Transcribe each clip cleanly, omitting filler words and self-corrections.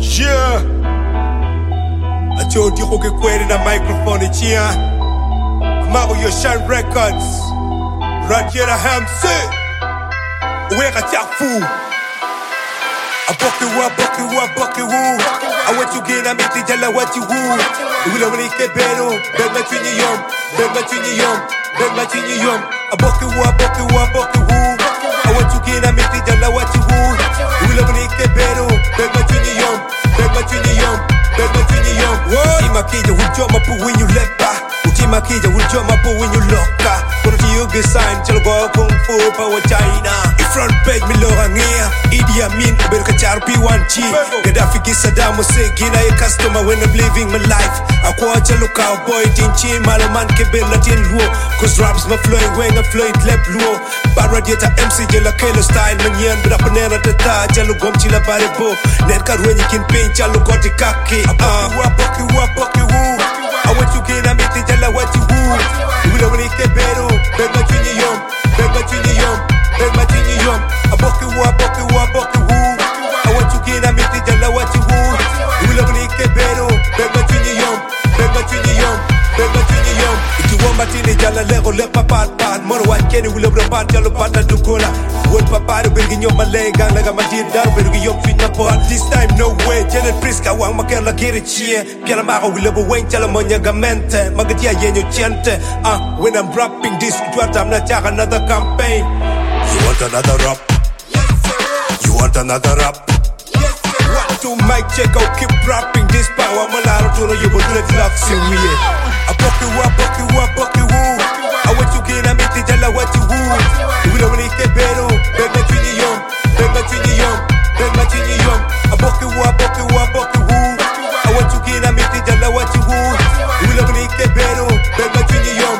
Yeah. Acho dijo que kweli na microphone chia. Mago yo Shine Records. Radiera Hamse. Wega chafu. Aboke wu. I want you get a miti tell what you woo. We don't really get better. Beg my twinny yum. Aboke wu. I want you get a miti tell what you woo. We don't really get better. Beg my twinny yum. Imakija hujoma pu when you lepa. Uchimakija hujoma pu when you loka. Kono tiyoge sign chalo go kung fu power China. I front page mi lorangia. Idi Amin uberuka charu P1G. Gaddafi ki Saddam Hussein gina ye customer when I'm living my life. Akwa chalo cowboy jinchi malaman kebe Latin luo. Cause raps ma flowing when I flow it lep luo. Baradieta MC jela kelo style manyan bra panera tata chalo gom chila barebo. Net karwenyi kin pain chalo goti kaki. Aboke wu. I want you get a miti tell what you woo. We don't really get better. Beg my twinny yum. Aboke wu. I want you get a miti tell what you woo. We don't really get better. Beg my twinny yum. Matini jala lego le papat moro wa keni wile bro pat jalo pata dukola wol papare bergi nyom malega naga madir dar bergi yom fitna pot this time no way jenen friska wang makela gere chie piala maka wile bo wen jala monya gamente magatia yenyo chente when I'm rapping this twata I'm not take another campaign. You want another rap? Yes sir. You want another rap? Yes sir. 1 2 mic check out keep rapping this power malaro to no you go do it love sing we Aboke wu. I want you get a miti tell what you woo. We don't really get better. Beg my twinny yum. Aboke wu. I want you get a miti tell what you woo. We don't really get better. Beg my twinny yum.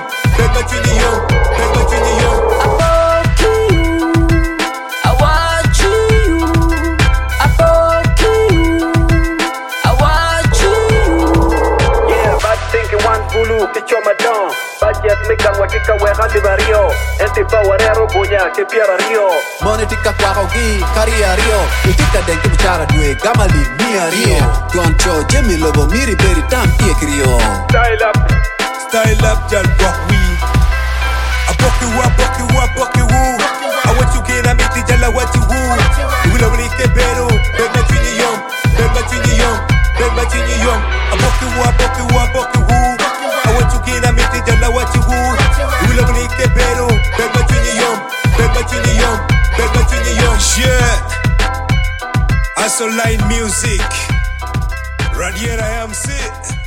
Kichoma don, budget mika watika wega libario. Enti powerero bunya ke piara rio. Monetika kwa hogi karia rio. Utika denki bicara due gamali mia rio. Tuancho jemi lobo miri beri tam pie krio. Style up jal we. Aboke wu. I want you get a miti tell what you woo. We don't really get better. Beg my twinny yum. Aboke wu. I want you get a miti tell what you woo. We don't really get better. Beg my twinny yum. Yeah. Aso line music. Radiera MC.